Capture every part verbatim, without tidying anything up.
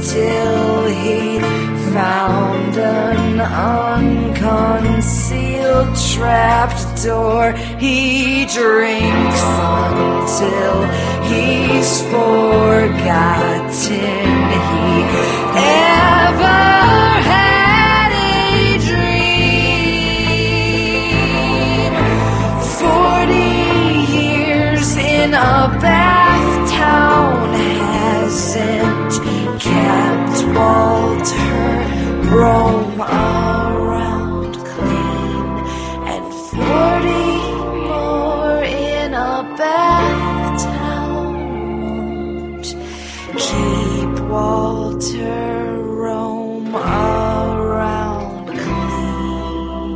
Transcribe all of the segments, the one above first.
till he found an unconcealed trapped door. He drinks until he's forgotten he ever had a dream. Forty years in a bath town hasn't kept Walter Rome around clean, and forty more in a bath town won't keep Walter Rome around clean.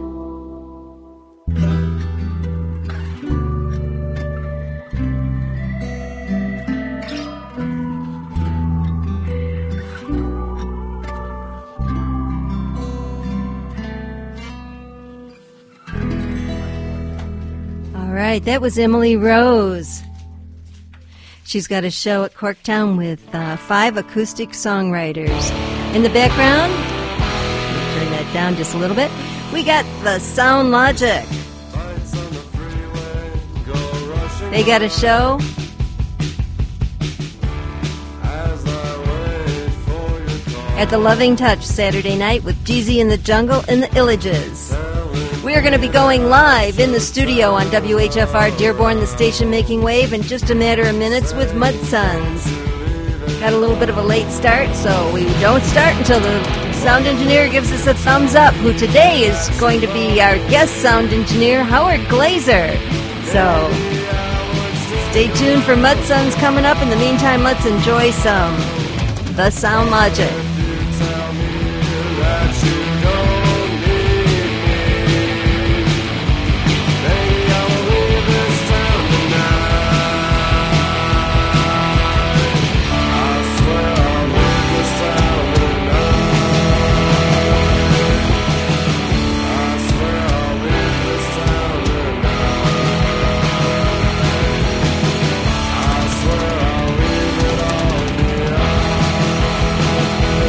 All right, that was Emily Rose. She's got a show at Corktown with uh, five acoustic songwriters. In the background, let me turn that down just a little bit, we got the Sound Logic. They got a show at the Loving Touch Saturday night with Jeezy and the Jungle and the Illages. We are going to be going live in the studio on W H F R Dearborn, the station making wave, in just a matter of minutes with Mud Sons. Got a little bit of a late start, so we don't start until the sound engineer gives us a thumbs up, who today is going to be our guest sound engineer, Howard Glazer. So stay tuned for Mud Sons coming up. In the meantime, let's enjoy some The Sound Logic. I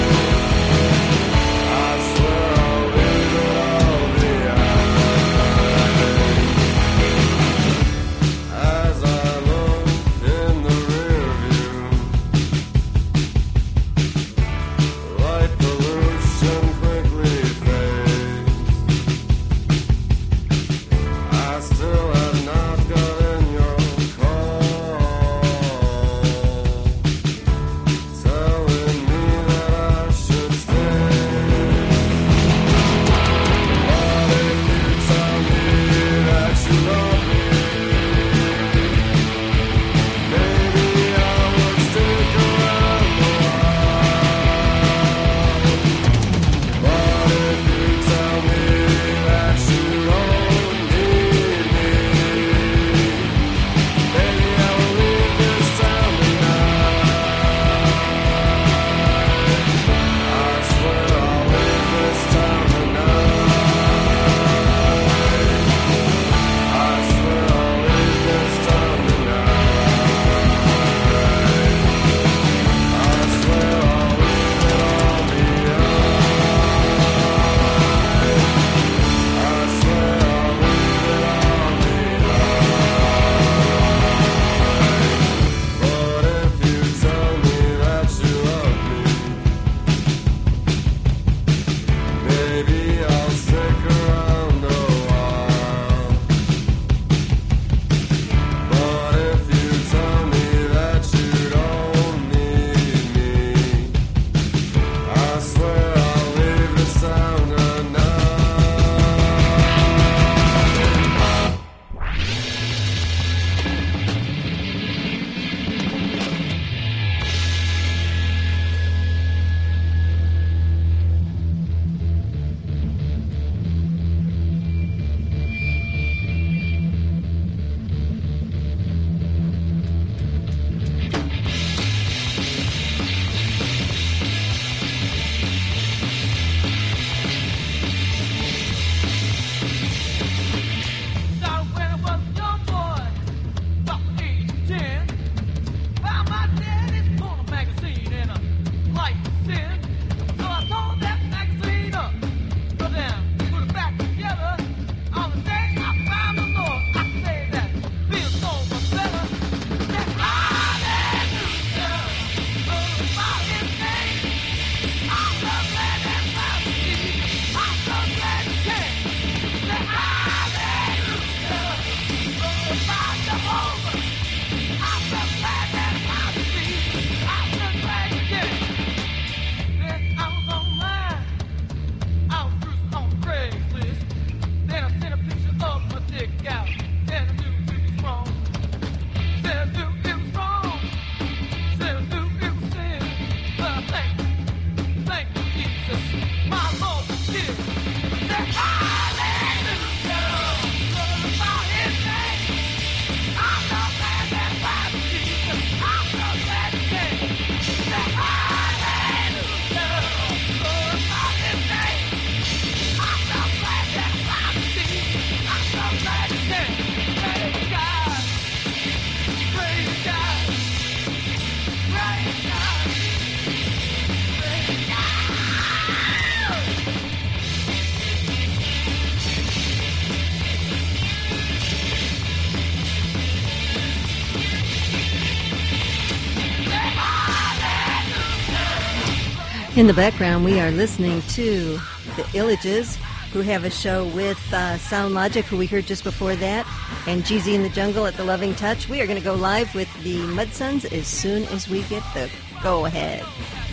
In the background, we are listening to the Illages, who have a show with uh, Sound Logic, who we heard just before that, and Jeezy in the Jungle at the Loving Touch. We are going to go live with the Mudsuns as soon as we get the go-ahead.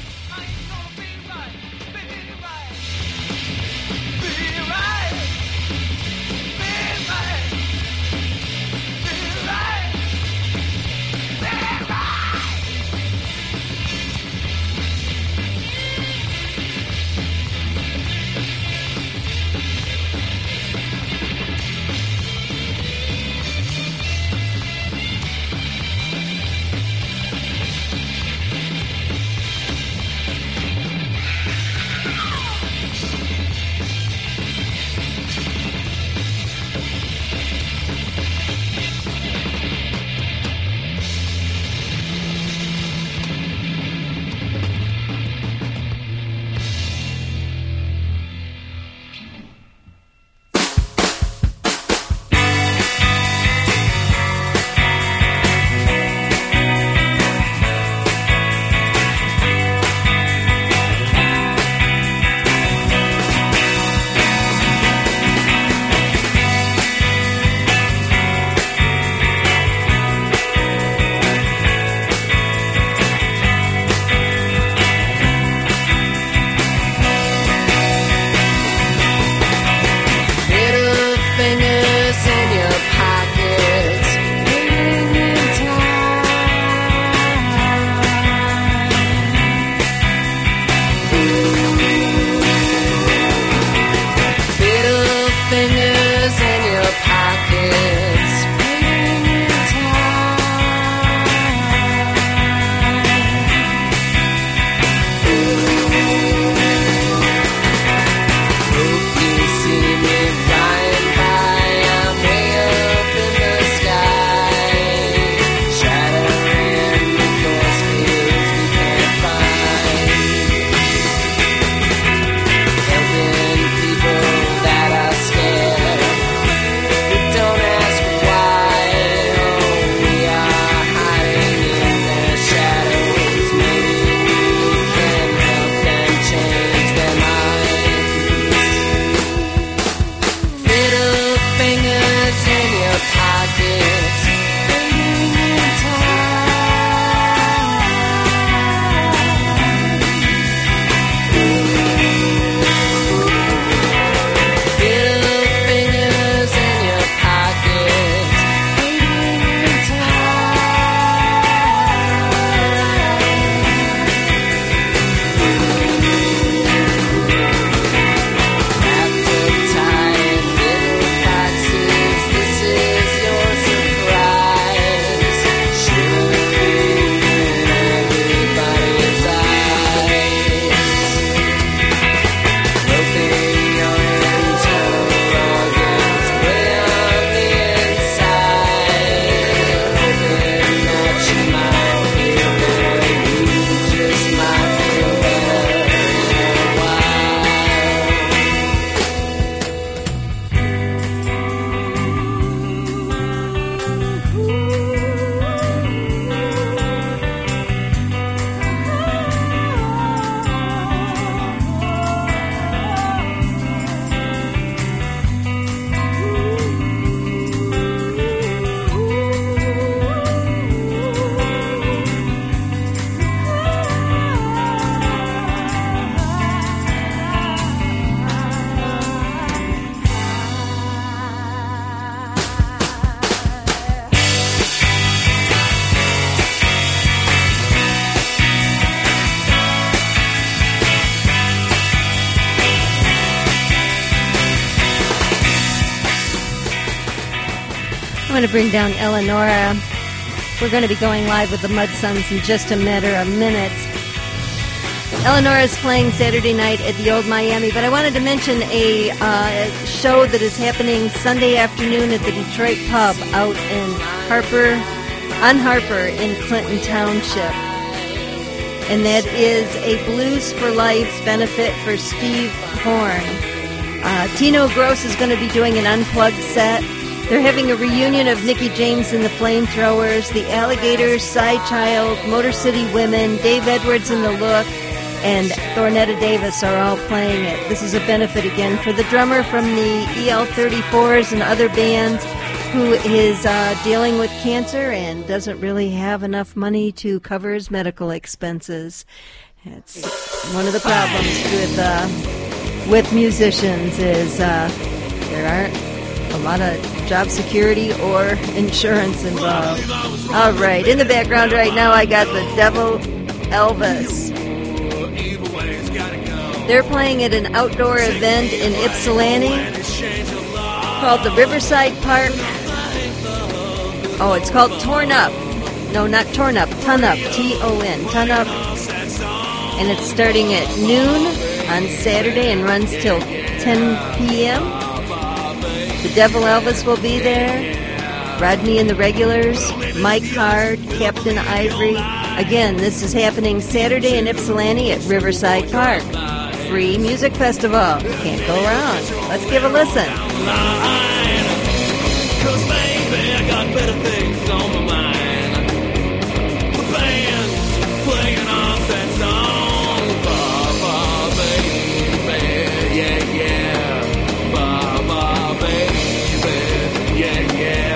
I'm going to bring down Eleonora. We're going to be going live with the Mudsuns in just a matter of minutes. Eleonora is playing Saturday night at the Old Miami, but I wanted to mention a uh, show that is happening Sunday afternoon at the Detroit Pub out in Harper, on Harper in Clinton Township. And that is a Blues for Life benefit for Steve Horn. Uh, Tino Gross is going to be doing an unplugged set. They're having a reunion of Nicky James and the Flamethrowers, the Alligators, Side Child, Motor City Women, Dave Edwards and the Look, and Thornetta Davis are all playing it. This is a benefit again for the drummer from the E L thirty-fours and other bands who is uh, dealing with cancer and doesn't really have enough money to cover his medical expenses. It's one of the problems with uh, with musicians is uh, there aren't a lot of job security or insurance involved. All right, in the background right now I got the Devil Elvis. They're playing at an outdoor event in Ypsilanti called the Riverside Park. Oh, it's called Torn Up. No, not Torn Up, Ton Up, T O N, Ton Up. And it's starting at noon on Saturday and runs till ten p.m. The Devil Elvis will be there. Rodney and the Regulars, Mike Hard, Captain Ivory. Again, this is happening Saturday in Ypsilanti at Riverside Park. Free music festival. Can't go wrong. Let's give a listen. Cause baby, I got better things on my mind. The band playing off that song. Ba-ba, baby, yeah, yeah. Ba-ba, baby, yeah, yeah.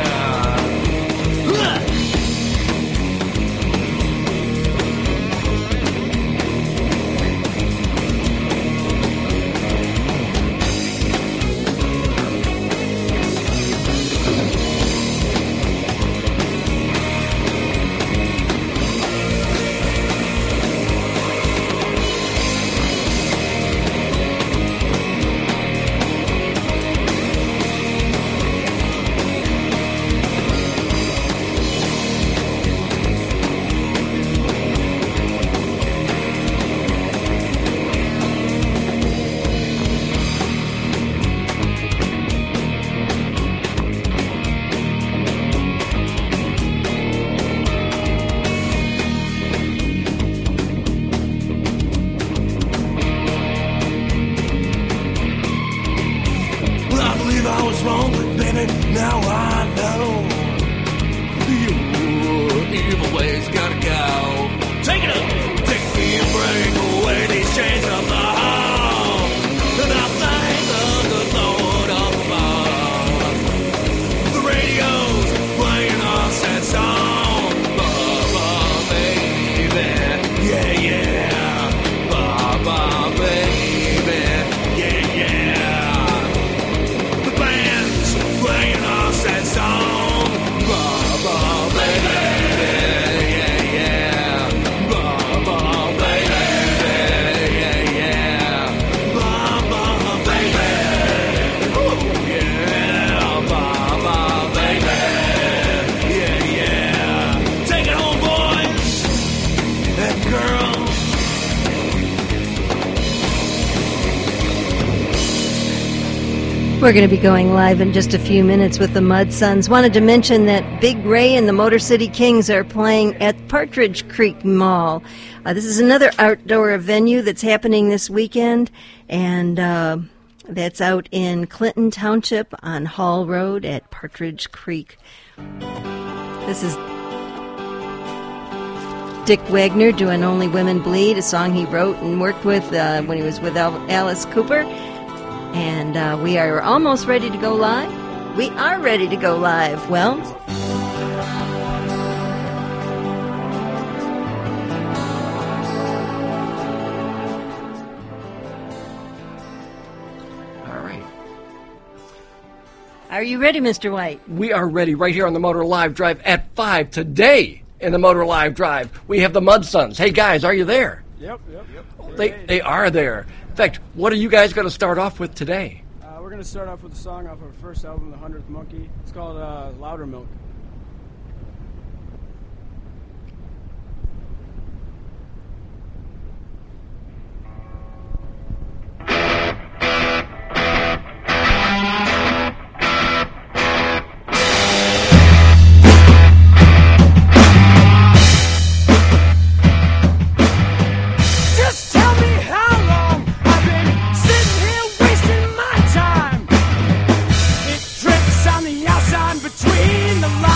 We're going to be going live in just a few minutes with the Mud Sons. Wanted to mention that Big Ray and the Motor City Kings are playing at Partridge Creek Mall. Uh, this is another outdoor venue that's happening this weekend, and uh, that's out in Clinton Township on Hall Road at Partridge Creek. This is Dick Wagner doing Only Women Bleed, a song he wrote and worked with uh, when he was with Al- Alice Cooper. And uh, we are almost ready to go live. We are ready to go live. Well, all right. Are you ready, Mister White? We are ready right here on the Motor Live Drive at five today. In the Motor Live Drive, we have the Mud Sons. Hey guys, are you there? Yep, yep, yep. They they are there. In fact, what are you guys going to start off with today? Uh, we're going to start off with a song off our first album, The Hundredth Monkey. It's called uh, Louder Milk. Between the lines.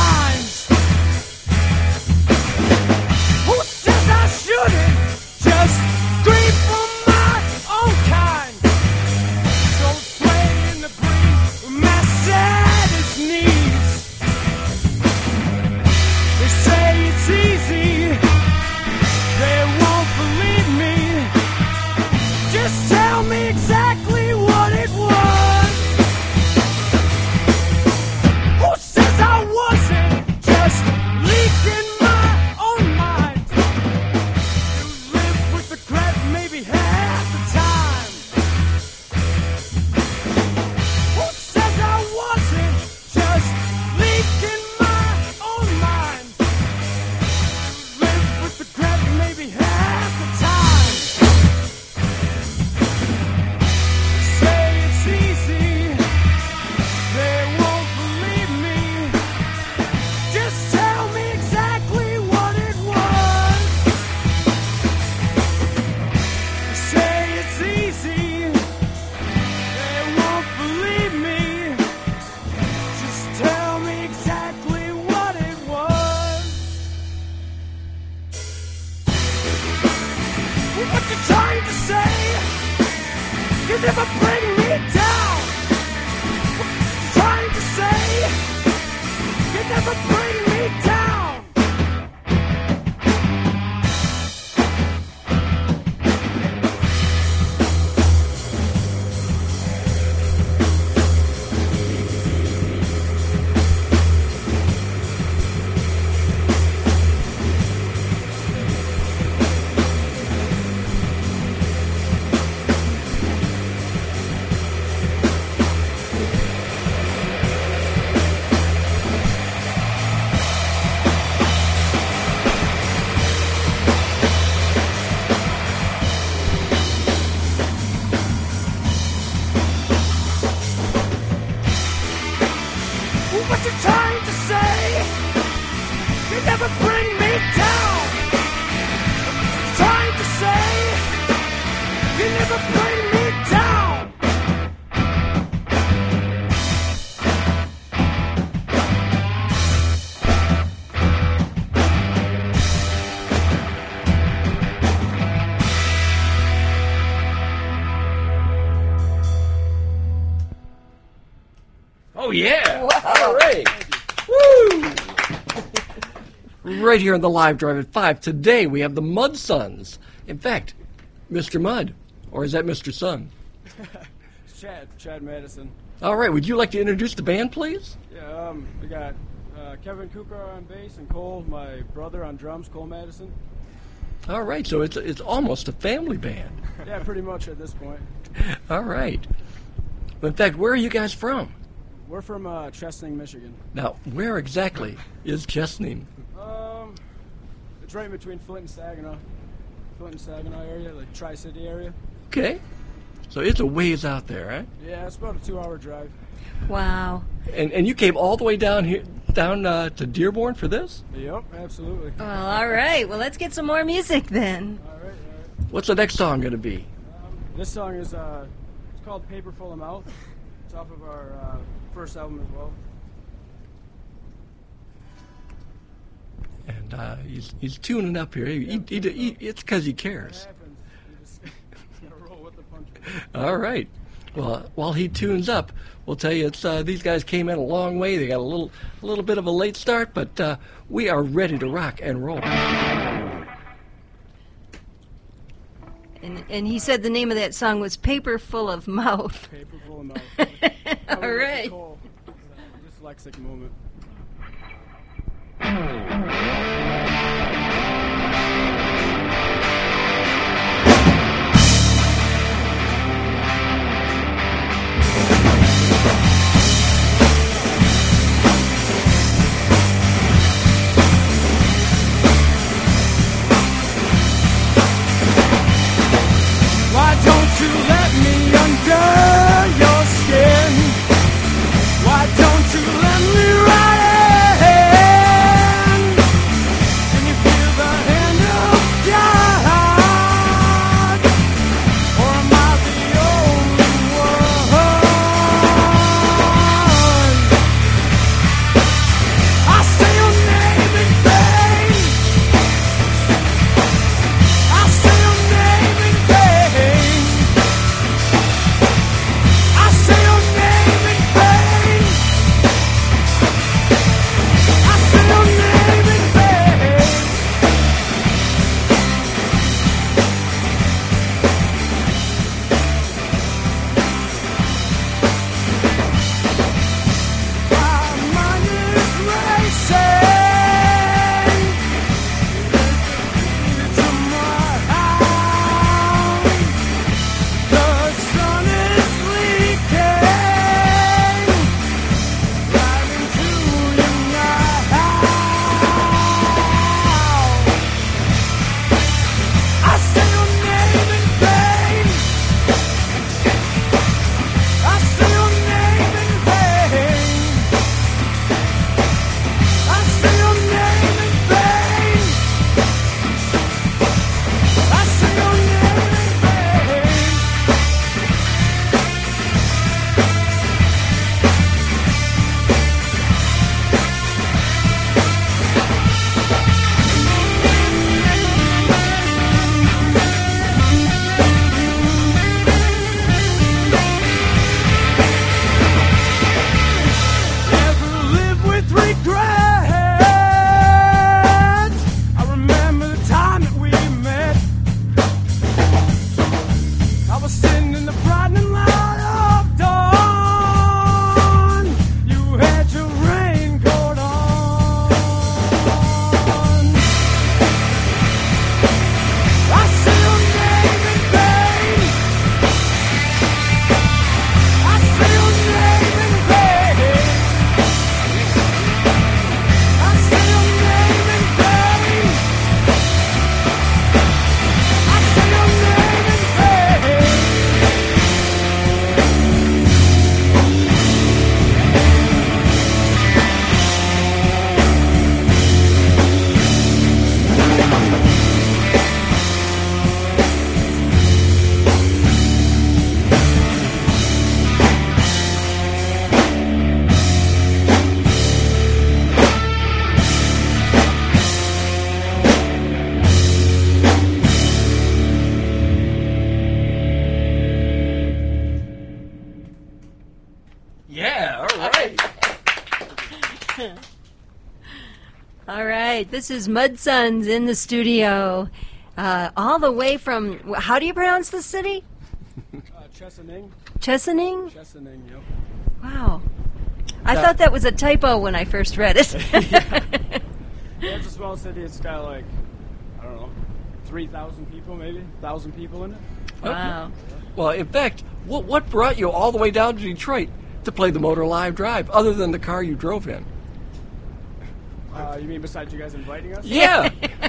trying to say? You never bring me down. What you trying to say? You never bring me down. What you trying to say? You never bring me down. What you trying to say? You never bring me down. Oh, yeah. Wow. All right. Woo! Right here on the live drive at five. Today we have the Mud Sons. In fact, Mister Mud. Or is that Mister Sun? Chad, Chad Madison. All right. Would you like to introduce the band, please? Yeah, um, we got uh, Kevin Cooper on bass and Cole, my brother on drums, Cole Madison. All right. So it's, it's almost a family band. Yeah, pretty much at this point. All right. In fact, where are you guys from? We're from uh, Chesaning, Michigan. Now, where exactly is Chesaning? Um, it's right in between Flint and Saginaw. Flint and Saginaw area, like Tri-City area. Okay. So it's a ways out there, right? Yeah, it's about a two-hour drive. Wow. And and you came all the way down here, down uh, to Dearborn for this? Yep, absolutely. Well, all right. Well, let's get some more music then. All right, all right. What's the next song going to be? Um, this song is uh, it's called Paper Full of Mouth. It's off of our uh, first album as well. And uh, he's he's tuning up here. He, he, he, he, it's because he It cares. happens. You just gotta roll with the punches. All right. Well, while he tunes up, we'll tell you it's uh, these guys came in a long way. They got a little a little bit of a late start, but uh, we are ready to rock and roll. And, and he said the name of that song was Paper Full of Mouth. Paper Full of Mouth. All right. Cool. Dyslexic moment. Why don't you let me under your skin? Why don't you let me right in? Can you feel the hand of God? Or am I the only one? I say your name in vain. I say your name in vain. right. This is Mud Sons in the studio. Uh, all the way from, how do you pronounce the city? Uh, Chesaning. Chesaning? Chesaning, yep. Wow. I That- thought that was a typo when I first read it. Yeah, it's a small city. It's got like, I don't know, three thousand people maybe? one thousand people in it? Wow. Well, in fact, what what brought you all the way down to Detroit to play the Motor Live Drive, other than the car you drove in? Uh, you mean besides you guys inviting us? Yeah.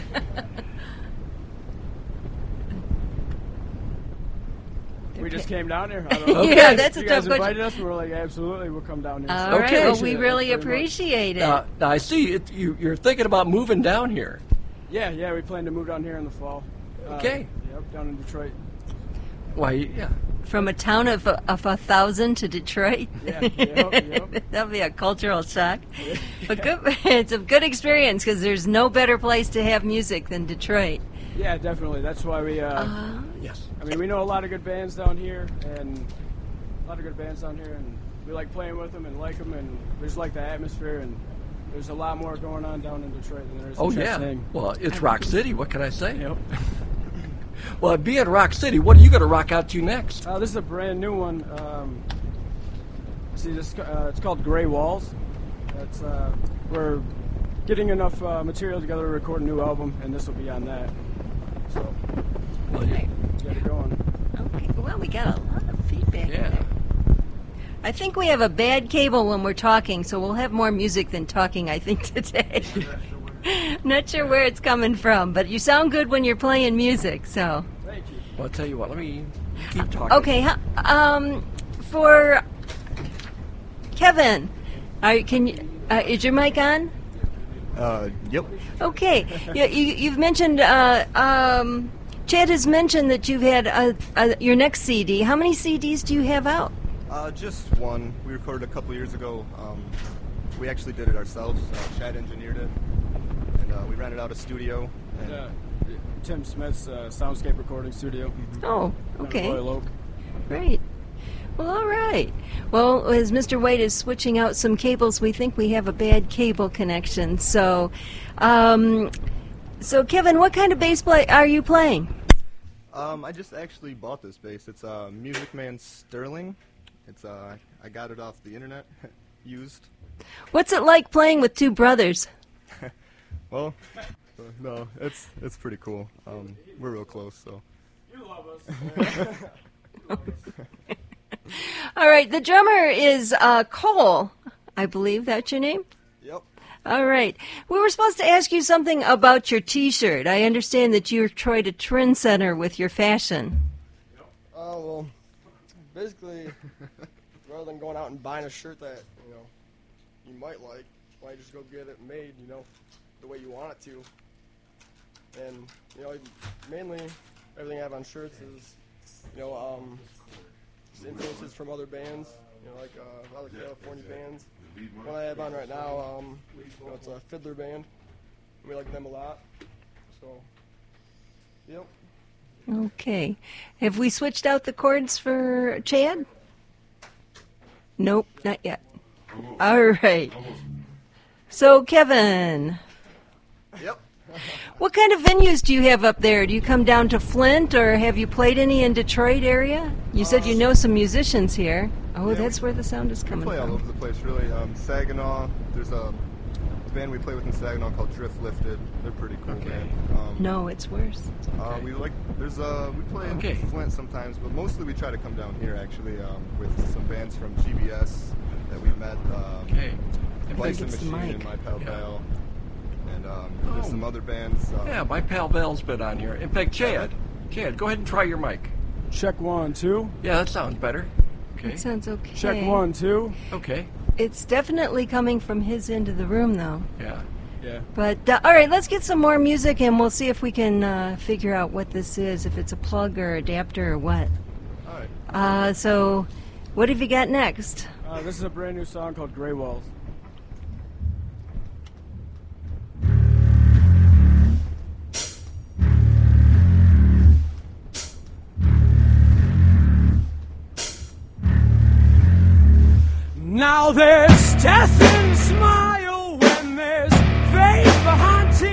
We just came down here. I don't know. Yeah, that's a you tough guys question. invited us, and we were like, absolutely, we'll come down here. All So- right. Okay. Well, we Yeah, really very much. appreciate it. Now, now I see it, you, you're thinking about moving down here. Yeah, yeah, we plan to move down here in the fall. Uh, Okay. Yep, down in Detroit. Why, yeah. From a town of, of a thousand to Detroit. Yeah, yep, yep. That'll be a cultural shock. But good, it's a good experience because there's no better place to have music than Detroit. Yeah, definitely. That's why we. Uh, Uh, Yes. I mean, we know a lot of good bands down here, and a lot of good bands down here, and we like playing with them and like them, and we just like the atmosphere. And there's a lot more going on down in Detroit than there is Oh, in yeah. Chesaning. Well, it's Rock City. What can I say? Yep. Well, being Rock City, what are you going to rock out to next? Uh, this is a brand new one. Um, see, this uh, it's called Gray Walls. That's uh, we're getting enough uh, material together to record a new album, and this will be on that. So Well, you- get it going. okay. Well, we got a lot of feedback. yeah. there. I think we have a bad cable when we're talking, so we'll have more music than talking, I think, today. Not sure where it's coming from, but you sound good when you're playing music, so. Thank you. Well, I'll tell you what. Let me keep talking. Okay, huh, um, for Kevin, are, can you, uh, is your mic on? Uh, yep. Okay, you, you, you've mentioned, uh, um, Chad has mentioned that you've had uh uh your next C D. How many C Ds do you have out? Uh, just one. We recorded a couple years ago. Um, we actually did it ourselves. Uh, Chad engineered it, and uh, we rented out a studio. And Uh, Tim Smith's uh, Soundscape Recording Studio. Oh, down in okay. Royal Oak. Great. Well, all right. Well, as Mister White is switching out some cables, we think we have a bad cable connection. So, um, so Kevin, what kind of bass play are you playing? Um, I just actually bought this bass. It's a uh, Music Man Sterling. It's uh, I got it off the internet, used. What's it like playing with two brothers? Well, uh, no, it's it's pretty cool. Um, we're real close, so. You love us. All right. The drummer is uh, Cole, I believe. That's your name? Yep. All right. We were supposed to ask you something about your T-shirt. I understand that you're Troy a trendsetter with your fashion. Oh, well, basically, rather than going out and buying a shirt that, you know, you might like, why don't you just go get it made, you know, the way you want it to. And, you know, mainly everything I have on shirts is, you know, um, just influences from other bands, you know, like uh, other California bands. One I have on right now, um, you know, it's a Fiddler band. We like them a lot. So, yep. Okay. Have we switched out the chords for Chad? Nope, not yet. All right. So, Kevin, Yep. what kind of venues do you have up there? Do you come down to Flint, or have you played any in Detroit area? You said you know some musicians here. Oh, Yeah, that's we- where the sound is We coming play all from. over the place, really. Um, Saginaw, there's a band we play with in Saginaw called Drift Lifted. They're pretty cool Okay. band. Um, No, it's worse. Uh, we like there's uh we play in Okay. Flint sometimes, but mostly we try to come down here actually um, with some bands from G B S that we met. Um, Okay. Bison It's the Machine mic. and My Pal Yeah. Val, and um, there's Oh. some other bands. Uh, Yeah, my pal Val's been on here. In fact, Chad, Chad, go ahead and try your mic. Check one, two. Yeah, that sounds better. Okay. That sounds okay. Check one, two. Okay. It's definitely coming from his end of the room, though. Yeah. Yeah. But uh, all right, let's get some more music, and we'll see if we can uh, figure out what this is, if it's a plug or adapter or what. all right. Uh, so, what have you got next? Uh, this is a brand new song called Gray Walls. Now there's death in the smile when there's faith behind tears.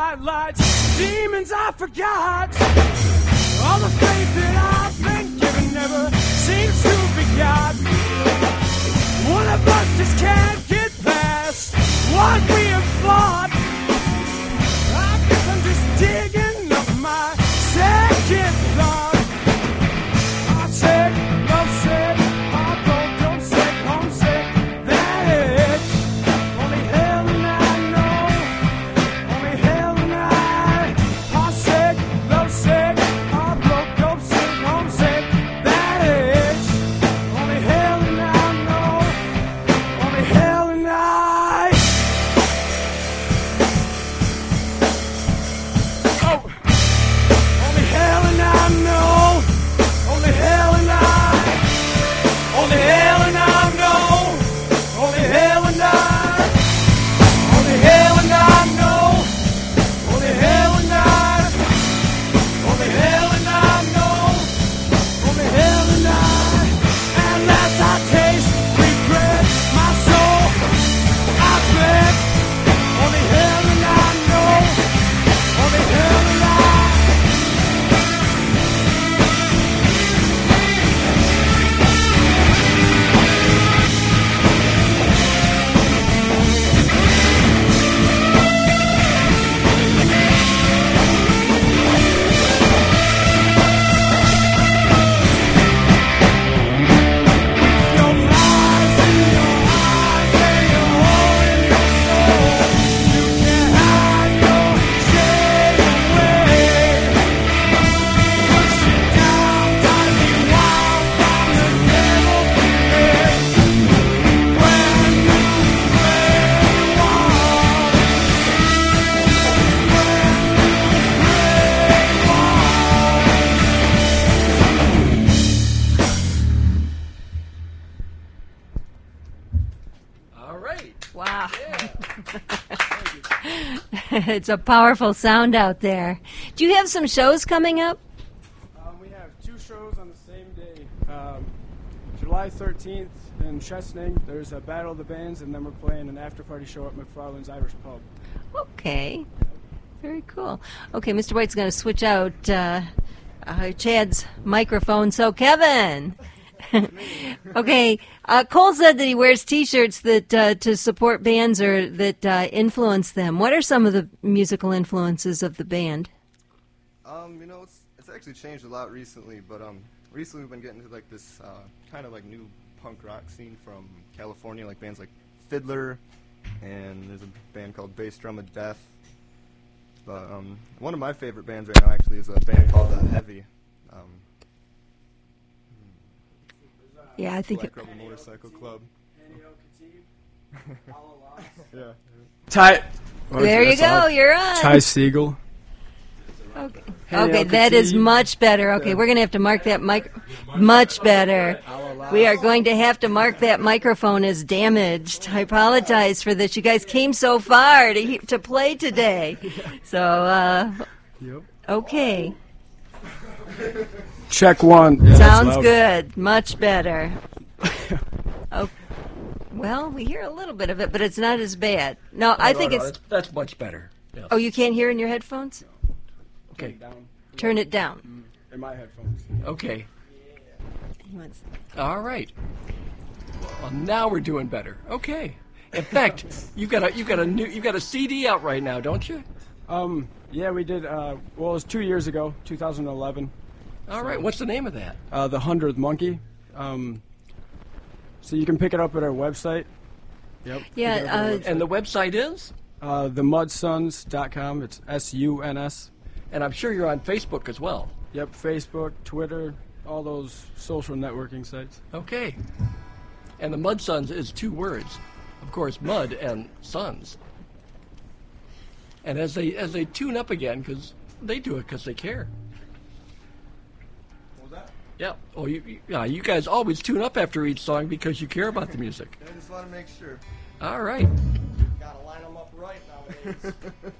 bright lights, demons I forgot. All the faith that I've been given never seems to be got. One of us just can't get past what we have fought. I guess I'm just digging up my second thought. I'm sick, love sick, I'm broke, I'm sick, I'm sick. That itch, only hell and I know, only hell and I. I'm sick, love sick, I'm broke, I'm sick, I'm sick. That itch, only hell and I know, only hell and I. Oh, only hell and I know, only hell and I, only hell and I know, only hell and I, only hell and I know, only hell and I, only hell and I know, only hell and I. Unless I taste regret, my soul, I bet, only hell and I know, only hell and I. Your lies in your eyes and your hole in your soul. You can't hide your shade away. Push it down, drive me wild from the devil's grave. When you pray wild, All right. Wow. It's a powerful sound out there. Do you have some shows coming up? Um, we have two shows on the same day. Um, July thirteenth in Chesney, there's a Battle of the Bands, and then we're playing an after-party show at McFarland's Irish Pub. Okay. Very cool. Okay, Mister White's going to switch out uh, uh, Chad's microphone. So, Kevin. Okay, uh, Cole said that he wears T-shirts that uh, to support bands or that uh, influence them. What are some of the musical influences of the band? Um, you know, it's it's actually changed a lot recently, but um, recently we've been getting into like this uh, kind of like new punk rock scene from California, like bands like Fiddler, and there's a band called Bass Drum of Death. But um, one of my favorite bands right now actually is a band called The Heavy. Um, Yeah, I think Black it, Rebel Motorcycle Club. Yeah. Ty. there you go. You're on. Ty Siegel. Okay, Hey, okay, El that is Khatib. much better. Okay, we're going to have to mark that mic. Much better. We are going to have to mark that microphone as damaged. I apologize for this. You guys came so far to he- to play today. So, uh, Yep. okay. Check one. Yeah, that's Sounds loud. good. Much better. Oh, well, we hear a little bit of it, but it's not as bad. No, I No, think no, it's. that's, that's much better. Yes. Oh, you can't hear in your headphones? Okay. Down Turn it down. in my headphones. Okay. He wants- All right. Well, now we're doing better. Okay. In fact, you got a you got a new you got a C D out right now, don't you? Um, yeah, we did. Uh, well, it was two years ago, two thousand eleven. All right. What's the name of that? Uh, the Hundredth Monkey. Um, so you can pick it up at our website. Yep. Yeah, pick it up at our uh, website. And the website is? Uh, the mudsuns dot com. It's S U N S. And I'm sure you're on Facebook as well. Yep, Facebook, Twitter, all those social networking sites. Okay. And the Mud Sons is two words. Of course, mud and sons. And as they as they tune up again, because they do it because they care. What was that? Yeah. Oh, you, you- yeah, you guys always tune up after each song because you care about the music. I just want to make sure. All right. Gotta line them up right nowadays.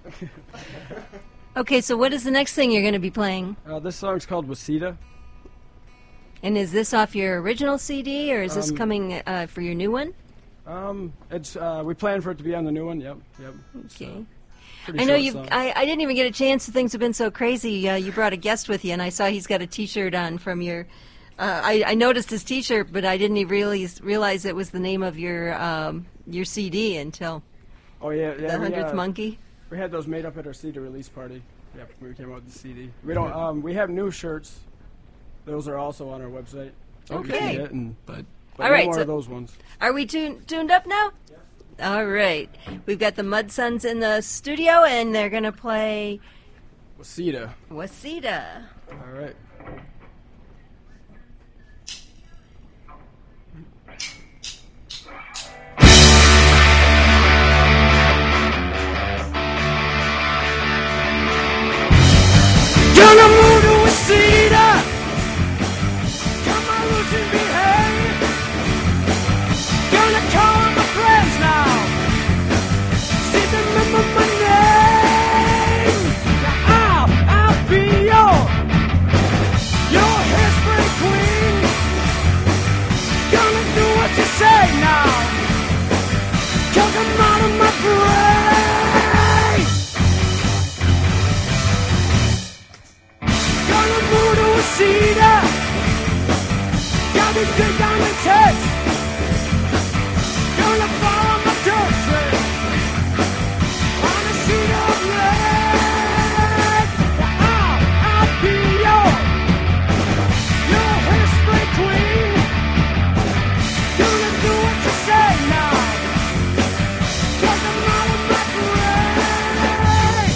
Okay, so what is the next thing you're going to be playing? Uh, this song's called Wasita. And is this off your original C D, or is this Um, coming uh, for your new one? Um, it's uh, we plan for it to be on the new one. Yep, yep. Okay. pretty I know short you. song. I, I didn't even get a chance. Things have been so crazy. Uh, you brought a guest with you, and I saw he's got a T-shirt on from your. Uh, I, I noticed his T-shirt, but I didn't even realize realize it was the name of your um, your C D until Oh yeah, yeah. the we, hundredth uh, monkey. We had those made up at our C D release party. Yeah, we came out with the C D. We don't. Um, we have new shirts. Those are also on our website. So you can Okay. get, and, But but All no right, more so- of those ones. Are we tuned tuned up now? All right. We've got the Mud Sons in the studio, and they're gonna play Wasita. Wasita. All right. Gonna move to a cedar. Got my roots and behave. Gonna call my friends now. See them remember my name. Now I'll, I'll be your, your hairspray queen. Gonna do what you say now. 'Cause I'm out of my brain. Gonna move to a cedar. Got me big on the test. Gonna follow my dirt trail on a sheet of lead. I'll, I'll be your, your hairspray queen. Gonna do what you say now. 'Cause I'm out of my brain.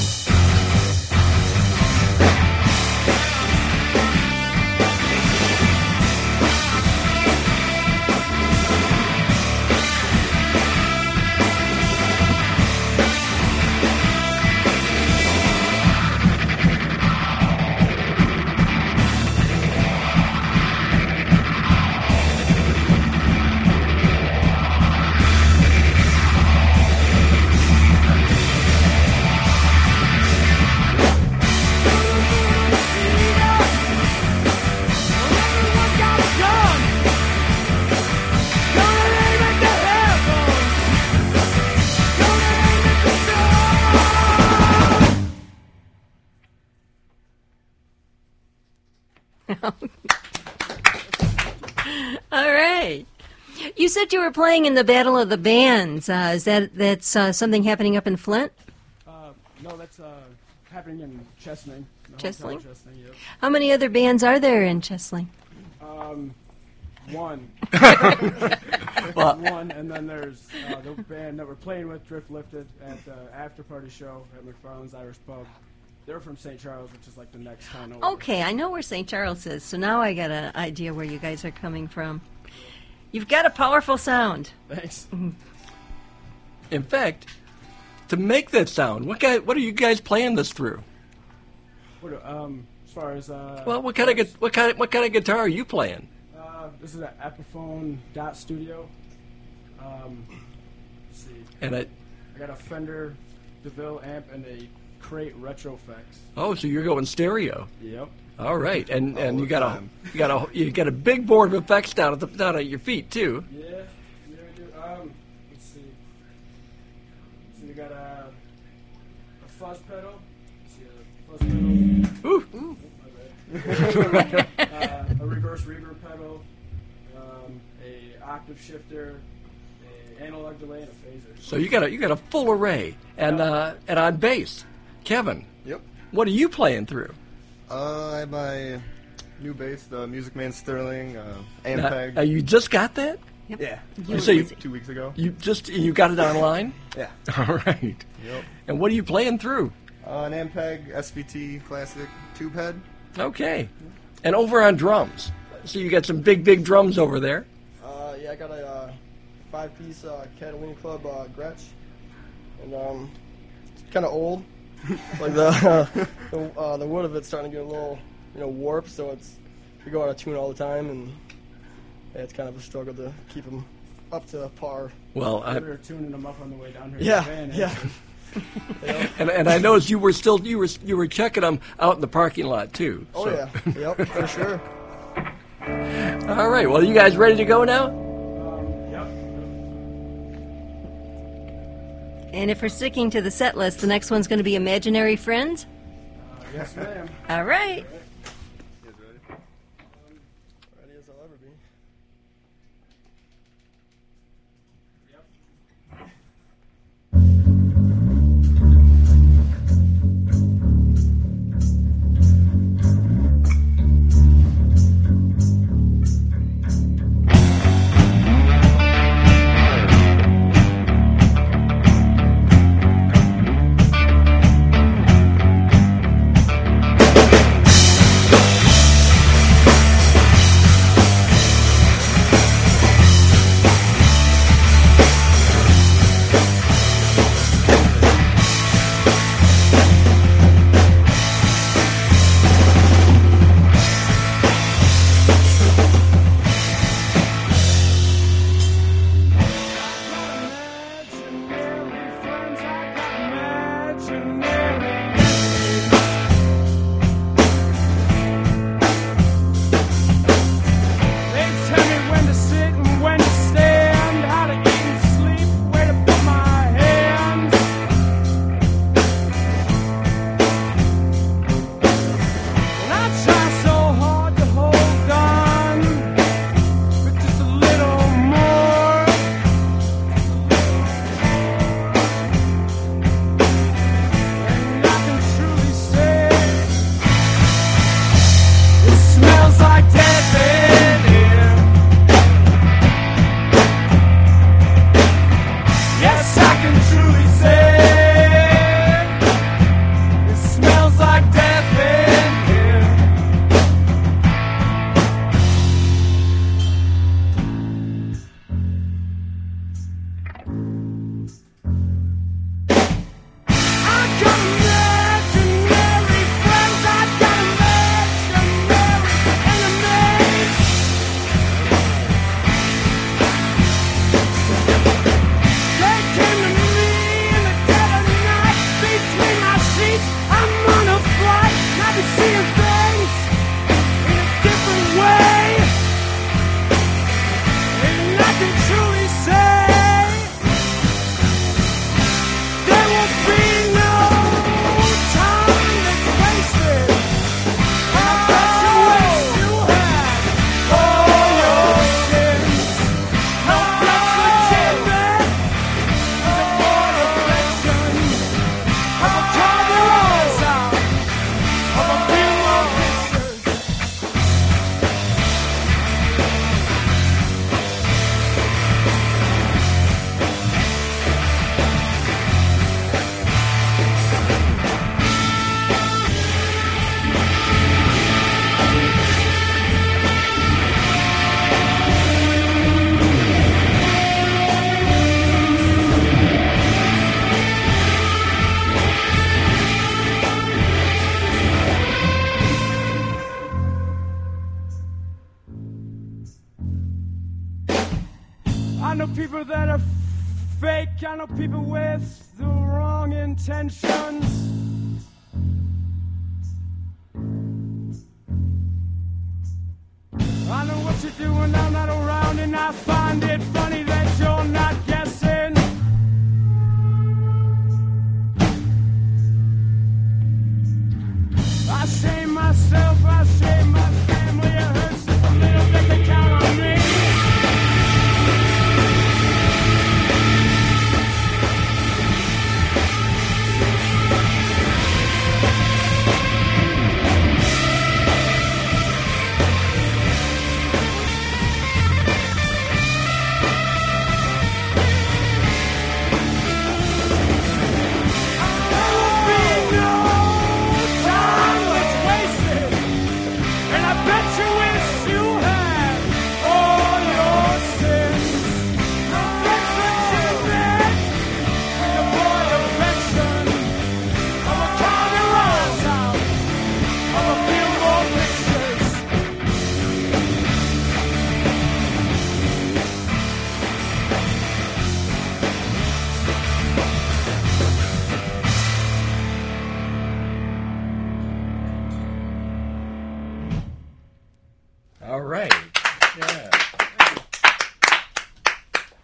All right. You said you were playing in the Battle of the Bands. Uh, is that that's uh, something happening up in Flint? Uh, no, that's uh, happening in Chesaning. The hotel in Chesaning? Chesaning, yep. How many other bands are there in Chesaling? Um, one. Well- one, and then there's uh, the band that we're playing with, Drift Lifted, at the after party show at McFarland's Irish Pub. They're from Saint Charles, which is like the next town over. Okay, I know where Saint Charles is, so now I got an idea where you guys are coming from. You've got a powerful sound. Thanks. in fact, to make that sound, what guy, what are you guys playing this through? What, do- um, as far as uh, Well, what kind of gu- what kind of, what kind of guitar are you playing? uh, this is an Epiphone Dot Studio. Um, let's see, And it, I got a Fender DeVille amp and a Crate Retro Effects. oh, so you're going stereo. Yep. All right, and and All you the got a time. you got a you got a big board of effects down at the down at your feet too. Yeah, yeah, we do. Um, let's see. So we got a, a fuzz pedal. Let's see, a fuzz pedal. Ooh. uh, a reverse reverb pedal. Um, a octave shifter. A analog delay and a phaser. So you got a you got a full array, and uh, and on bass, Kevin, Yep. what are you playing through? Uh, I have my new bass, the Music Man Sterling, uh, Now, Ampeg. now you just got that? yeah. You So you- busy. Two weeks ago. You just you got it online? Yeah. All right. Yep. And what are you playing through? Uh, an Ampeg S V T Classic tube head. Okay. And over on drums, so you got some big big drums over there. Uh, yeah, I got a uh, five-piece uh, Catalina Club uh, Gretsch, and um, it's kind of old. like the uh, the, uh, the wood of it's starting to get a little, you know, warped, so it's we go out of tune all the time, and yeah, it's kind of a struggle to keep them up to par. Well, I, We were tuning them up on the way down here. Yeah, in the van, yeah. actually. and and I noticed you were still you were you were checking them out in the parking lot too. Oh so- yeah, yep, for sure. All right. Well, you guys ready to go now? Um, yep. And if we're sticking to the set list, the next one's going to be Imaginary Friends? Uh, yes, ma'am. All right. You guys ready? Ready as I'll ever be. I know people that are fake. I know people with the wrong intentions. I know what you do when I'm not around, and I find it funny that you're not guessing. I shame myself, I shame my family. It hurts just a little bit to count on me.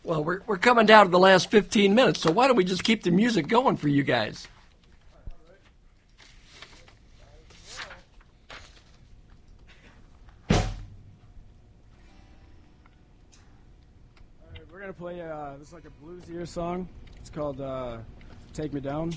Well, we're we're coming down to the last fifteen minutes, so why don't we just keep the music going for you guys? We're gonna play. Uh, this is like a bluesier song. It's called uh, "Take Me Down."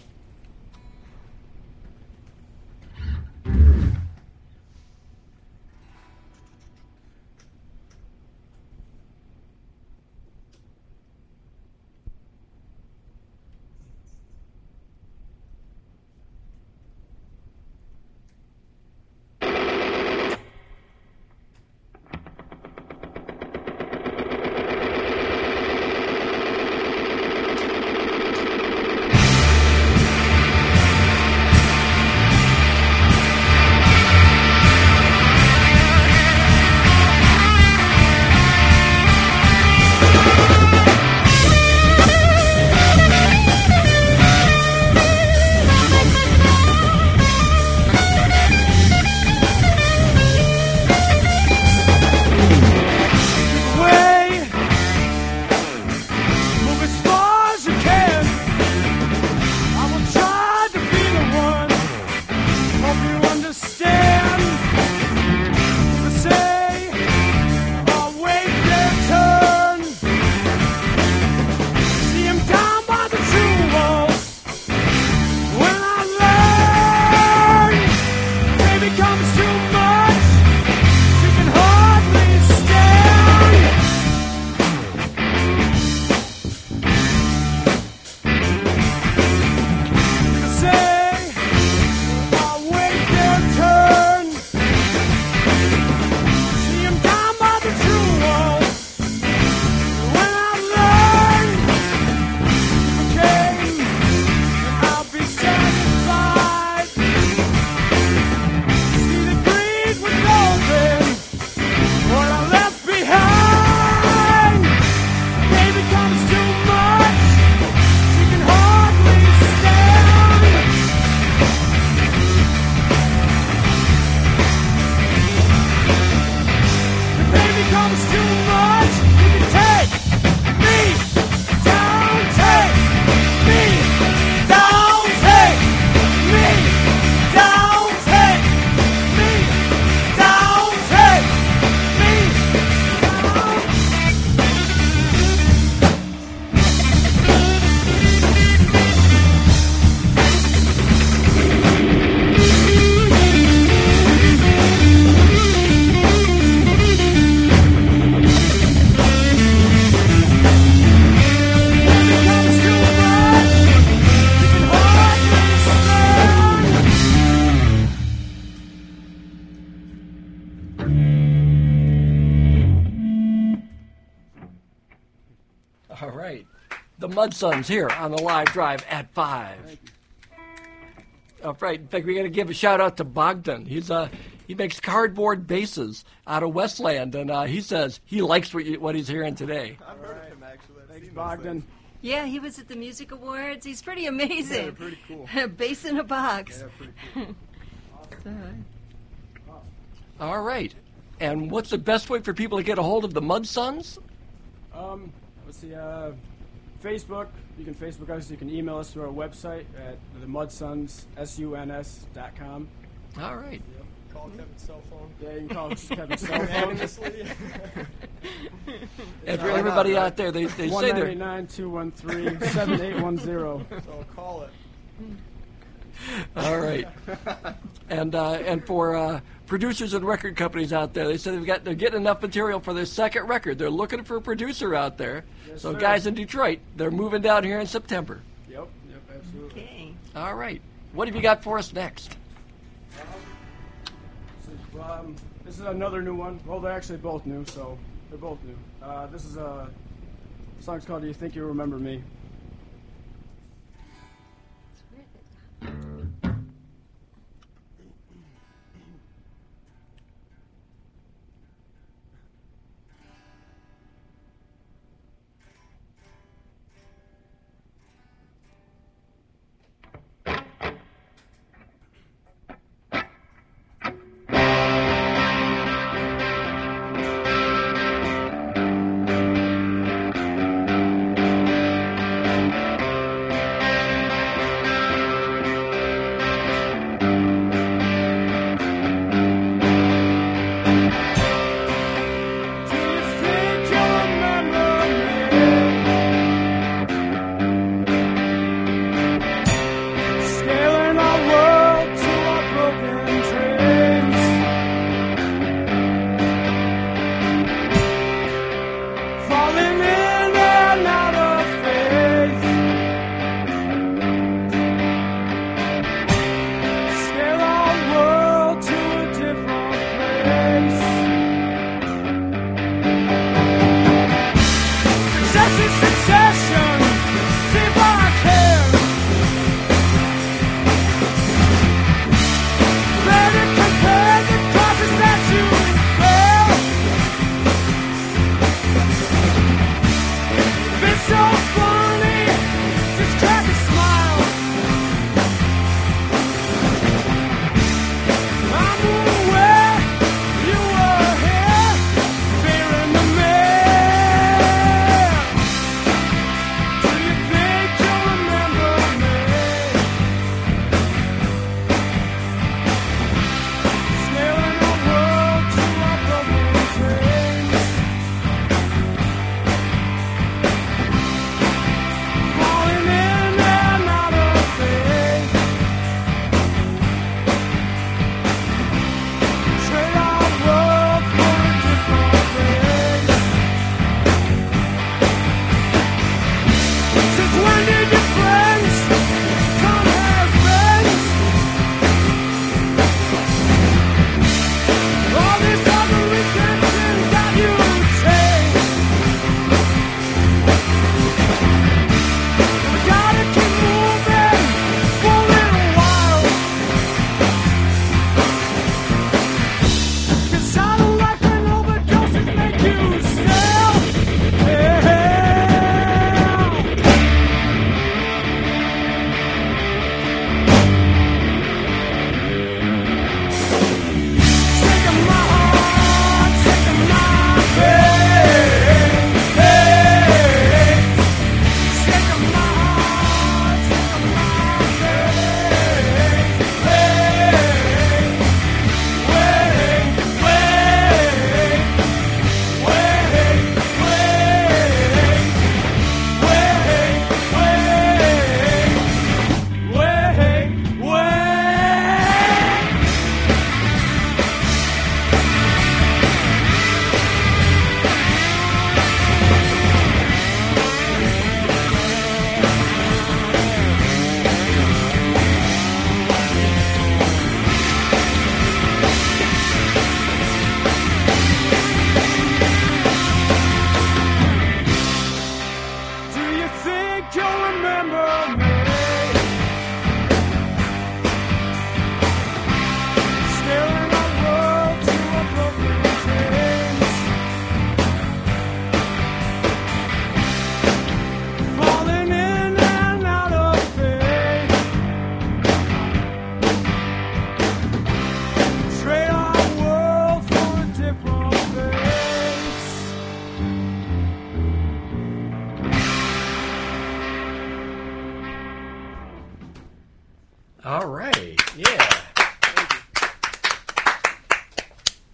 All right. The Mud Sons here on the live drive at five. All right. In fact, we got to give a shout out to Bogdan. He's uh he makes cardboard bases out of Westland, and uh, he says he likes what you, what he's hearing today. I've heard of him actually. I've Thanks, seen those Bogdan. things. Yeah, he was at the Music Awards. He's pretty amazing. Yeah, pretty cool. Bass in a box. Yeah, pretty cool. All right. And what's the best way for people to get a hold of the Mud Sons? Um, let's see. Uh, Facebook. You can Facebook us. You can email us through our website at the Mudsons S U N S dot com. All right. Call Kevin's cell phone. Yeah, you can call Kevin's cell phone. Anonymously. And for everybody out there, they, they One say nine eight they're nine two one three seven eight one zero. So call it. all right. And uh, and for uh, producers and record companies out there, they say they've got they're getting enough material for their second record. They're looking for a producer out there. Yes, so sir. guys in Detroit, they're moving down here in September. Yep. Yep. Absolutely. Okay. All right. What have you got for us next? So, um, this is another new one. Well, they're actually both new, so they're both new. Uh, this is a the song's called "Do You Think You Remember Me?"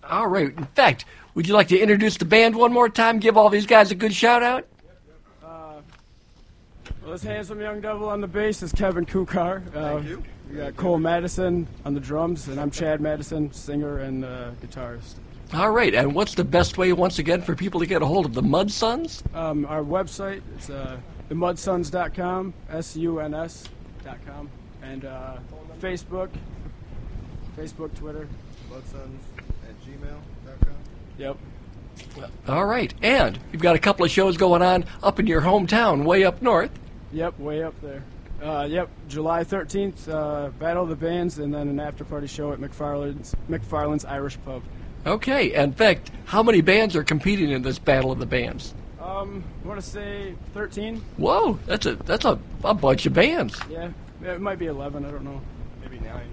All right. In fact, would you like to introduce the band one more time? Give all these guys a good shout out. Well, this handsome young devil on the bass is Kevin Kukar. Uh, Thank you. We got Cole Madison on the drums, and I'm Chad Madison, singer and uh, guitarist. All right. And what's the best way, once again, for people to get a hold of the Mud Suns? Um, our website is uh, the mud suns dot com, S U N S dot com, and uh, Facebook, Facebook, Twitter. Mudsuns at gmail dot com. Yep. All right. And you've got a couple of shows going on up in your hometown, way up north. Yep, way up there. Uh, yep, July thirteenth, uh, Battle of the Bands, and then an after-party show at McFarland's, McFarland's Irish Pub. Okay. In fact, how many bands are competing in this Battle of the Bands? Um, I want to say thirteen. Whoa, that's a that's a, a bunch of bands. Yeah, it might be eleven, I don't know. Maybe nine.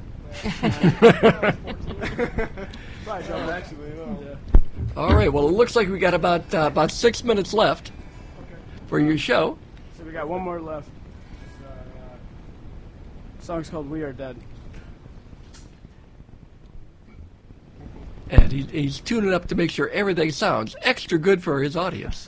Probably double. Actually, no. Yeah. All right. Well, it looks like we got about uh, about six minutes left for your show. So we got one more left. This, uh, uh, song's called We Are Dead. And he, he's tuning up to make sure everything sounds extra good for his audience.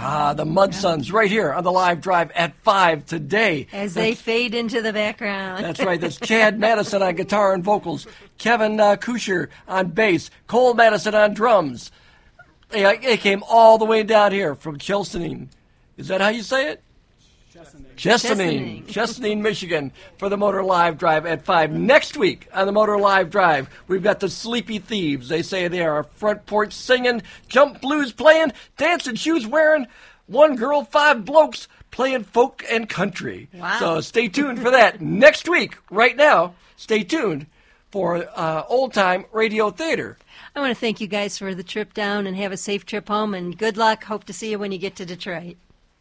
Ah, the Mud Sons right here on the live drive at five today. As they fade into the background. That's right. That's Chad Madison on guitar and vocals, Kevin uh, Kusher on bass, Cole Madison on drums. They, they came all the way down here from Chesaning. Is that how you say it? Chesaning. Chesaning, Chesaning, Michigan, for the Motor Live Drive at five. Next week on the Motor Live Drive, we've got the Sleepy Thieves. They say they are front porch singing, jump blues playing, dancing shoes wearing, one girl, five blokes playing folk and country. Wow. So stay tuned for that next week. Right now, stay tuned for uh, Old Time Radio Theater. I want to thank you guys for the trip down and have a safe trip home, and good luck. Hope to see you when you get to Detroit.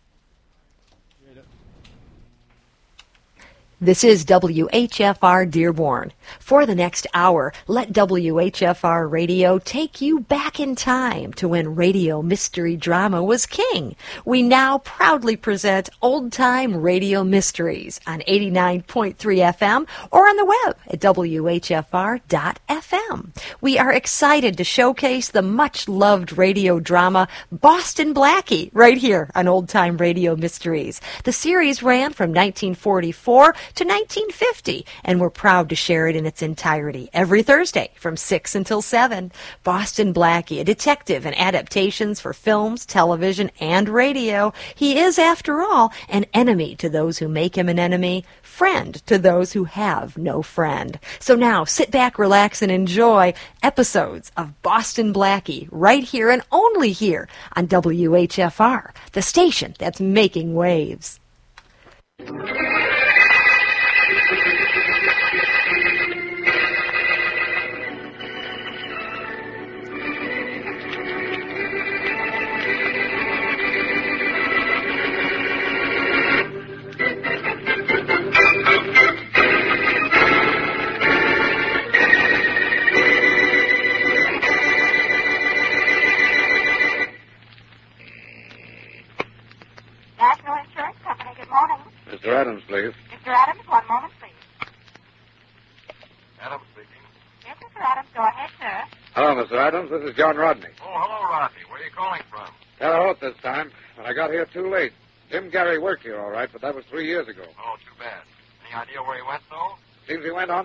This is W H F R Dearborn. For the next hour, let W H F R Radio take you back in time to when radio mystery drama was king. We now proudly present Old Time Radio Mysteries on eighty-nine point three F M or on the web at W H F R dot F M. We are excited to showcase the much-loved radio drama Boston Blackie right here on Old Time Radio Mysteries. The series ran from nineteen forty-four to nineteen fifty, and we're proud to share it in its entirety every Thursday from six until seven. Boston Blackie, a detective in adaptations for films, television, and radio. He is, after all, an enemy to those who make him an enemy, friend to those who have no friend. So now, sit back, relax, and enjoy episodes of Boston Blackie right here and only here on W H F R, the station that's making waves. National Insurance Company, good morning. Mister Adams, please. Mister Adams, one moment, please. Adams speaking. Yes, Mister Adams, go ahead, sir. Hello, Mister Adams. This is John Rodney. Oh, hello, Rodney. Where are you calling from? Terre Haute this time, but I got here too late. Jim Gary worked here all right, but that was three years ago. Oh, too bad. Any idea where he went, though? Seems he went on